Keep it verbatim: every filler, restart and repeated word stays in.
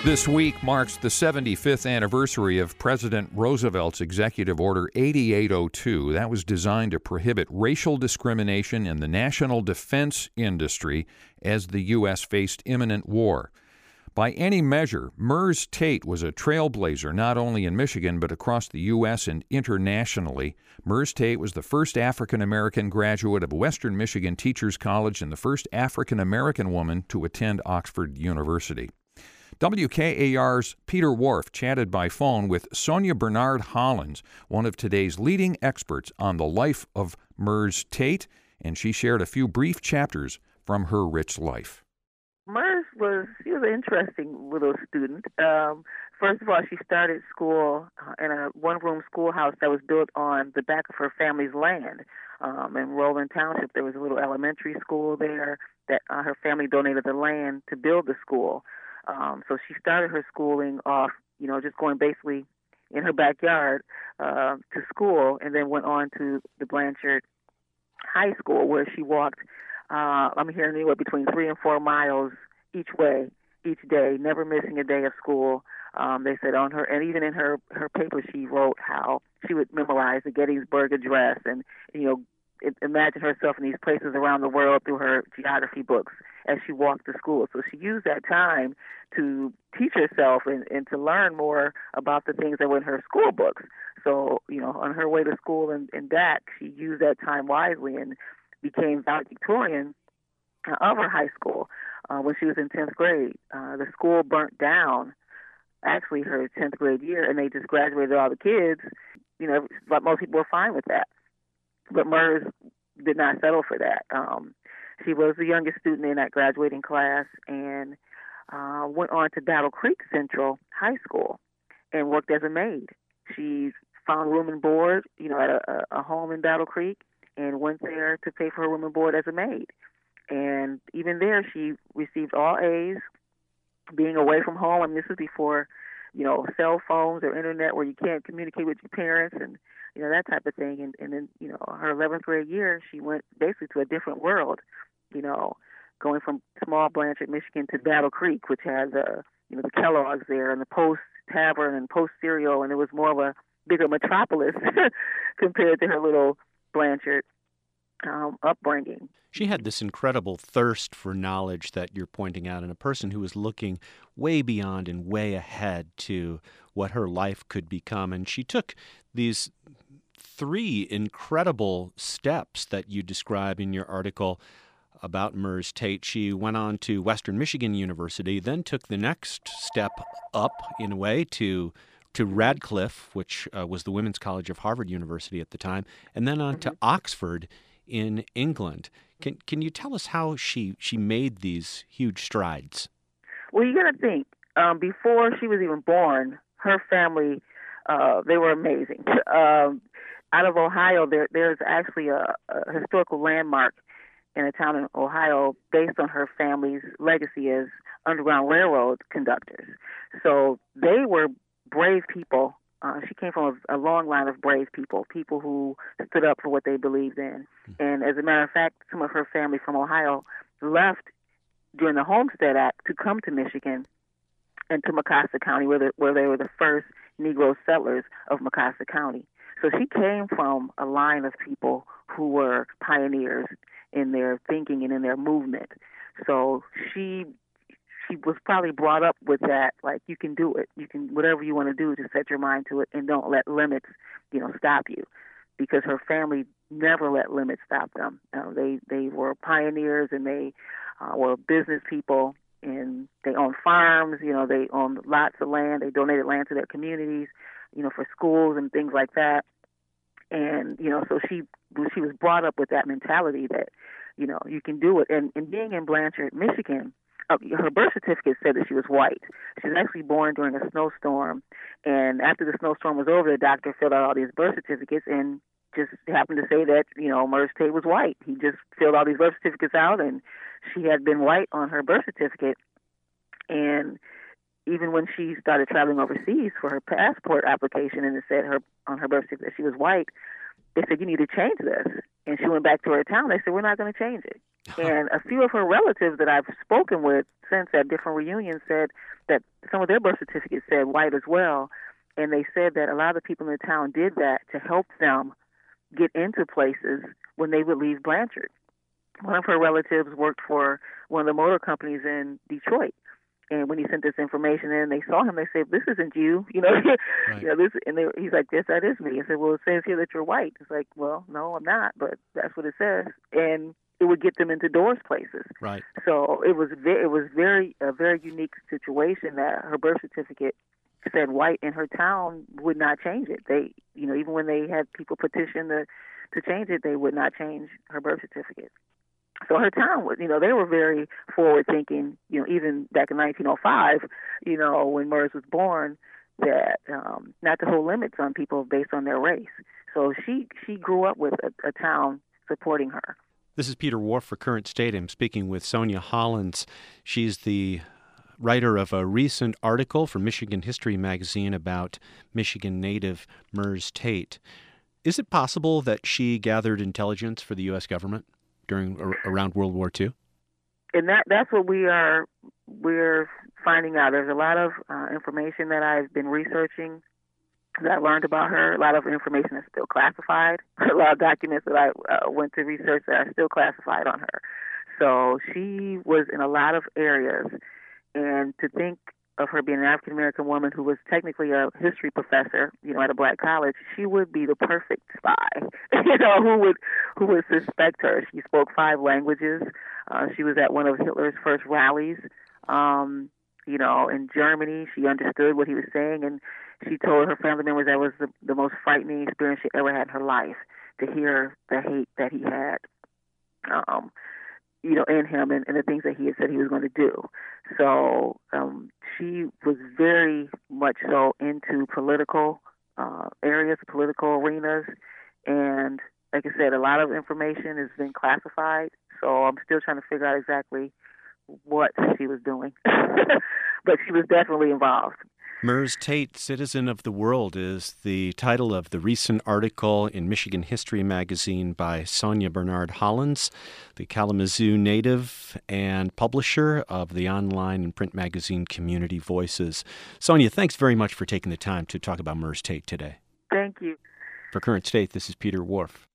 This week marks the seventy-fifth anniversary of President Roosevelt's Executive Order eighty-eight oh two. That was designed to prohibit racial discrimination in the national defense industry as the U S faced imminent war. By any measure, Mers Tate was a trailblazer not only in Michigan but across the U S and internationally. Mers Tate was the first African-American graduate of Western Michigan Teachers College and the first African-American woman to attend Oxford University. W K A R's Peter Wharf chatted by phone with Sonia Bernard Hollins, one of today's leading experts on the life of Mers Tate, and she shared a few brief chapters from her rich life. Mers was, she was an interesting little student. Um, first of all, she started school in a one-room schoolhouse that was built on the back of her family's land. Um, in Roland Township, there was a little elementary school there that uh, her family donated the land to build the school. Um, so she started her schooling off, you know, just going basically in her backyard uh, to school, and then went on to the Blanchard High School, where she walked, uh, I'm hearing anywhere between three and four miles each way, each day, never missing a day of school. Um, they said on her, and even in her, her paper, she wrote how she would memorize the Gettysburg Address and, you know, imagine herself in these places around the world through her geography books as she walked to school. So she used that time to teach herself and, and to learn more about the things that were in her school books. So, you know, on her way to school and, and back, she used that time wisely and became valedictorian of her high school uh, when she was in tenth grade. Uh, the school burnt down, actually her tenth grade year, and they just graduated all the kids. You know, but most people were fine with that. But Mers did not settle for that. Um, she was the youngest student in that graduating class and uh, went on to Battle Creek Central High School and worked as a maid. She found room and board, you know, at a, a home in Battle Creek and went there to pay for her room and board as a maid. And even there, she received all A's, being away from home. I mean, this is before, you know, cell phones or internet where you can't communicate with your parents and, you know, that type of thing. And, and then, you know, her eleventh grade year, she went basically to a different world, you know, going from small Blanchard, Michigan to Battle Creek, which has, uh, you know, the Kellogg's there and the Post Tavern and Post Cereal, and it was more of a bigger metropolis compared to her little Blanchard um, upbringing. She had this incredible thirst for knowledge that you're pointing out, and a person who was looking way beyond and way ahead to what her life could become. And she took these three incredible steps that you describe in your article about Mers Tate. She went on to Western Michigan University, then took the next step up in a way to to Radcliffe, which uh, was the Women's College of Harvard University at the time, and then on mm-hmm. to Oxford in England. Can can you tell us how she, she made these huge strides? Well, you got to think, um, before she was even born, her family, uh, they were amazing. Um, out of Ohio, there there's actually a, a historical landmark in a town in Ohio based on her family's legacy as Underground Railroad conductors. So they were brave people. Uh, she came from a, a long line of brave people, people who stood up for what they believed in. And as a matter of fact, some of her family from Ohio left during the Homestead Act to come to Michigan and to Mecosta County, where, the, where they were the first Negro settlers of Mecosta County. So she came from a line of people who were pioneers in their thinking and in their movement. So she she was probably brought up with that, like, you can do it. You can, whatever you want to do, just set your mind to it and don't let limits, you know, stop you. Because her family never let limits stop them. Uh, they, they were pioneers and they uh, were business people, and they owned farms, you know, they owned lots of land. They donated land to their communities, you know, for schools and things like that. And, you know, so she she was brought up with that mentality that, you know, you can do it. And, and being in Blanchard, Michigan, uh, her birth certificate said that she was white. She was actually born during a snowstorm. And after the snowstorm was over, the doctor filled out all these birth certificates and just happened to say that, you know, Mers Tate was white. He just filled all these birth certificates out, and she had been white on her birth certificate. And even when she started traveling overseas for her passport application and it said her on her birth certificate that she was white, they said, you need to change this. And she went back to her town. They said, we're not going to change it. And a few of her relatives that I've spoken with since at different reunions said that some of their birth certificates said white as well. And they said that a lot of the people in the town did that to help them get into places when they would leave Blanchard. One of her relatives worked for one of the motor companies in Detroit. And when he sent this information in, they saw him. They said, "This isn't you, you know." Right. you know this, and they, he's like, "Yes, that is me." I said, "Well, it says here that you're white." It's like, "Well, no, I'm not, but that's what it says." And it would get them into doors places. Right. So it was ve- it was very a very unique situation that her birth certificate said white, and her town would not change it. They, you know, even when they had people petition to to change it, they would not change her birth certificate. So her town was, you know, they were very forward thinking, you know, even back in nineteen oh five, you know, when Murs was born, that um, not to hold limits on people based on their race. So she, she grew up with a, a town supporting her. This is Peter Whorf for Current State. I'm speaking with Sonia Hollins. She's the writer of a recent article for Michigan History Magazine about Michigan native Murs Tate. Is it possible that she gathered intelligence for the U S government during around World War Two? And that that's what we are we're finding out. There's a lot of uh, information that I've been researching that I learned about her. A lot of information that's still classified. A lot of documents that I uh, went to research that are still classified on her. So she was in a lot of areas, and to think of her being an African American woman who was technically a history professor, you know, at a black college, she would be the perfect spy. you know, who would who would suspect her? She spoke five languages. Uh, she was at one of Hitler's first rallies. Um, you know, in Germany, she understood what he was saying, and she told her family members that was the, the most frightening experience she ever had in her life, to hear the hate that he had. Um, you know, in him and, and the things that he had said he was going to do. So um, she was very much so into political uh, areas, political arenas. And like I said, a lot of information has been classified. So I'm still trying to figure out exactly what she was doing. But she was definitely involved. Murs Tate, Citizen of the World, is the title of the recent article in Michigan History Magazine by Sonia Bernard Hollins, the Kalamazoo native and publisher of the online and print magazine Community Voices. Sonia, thanks very much for taking the time to talk about Murs Tate today. Thank you. For Current State, this is Peter Whorf.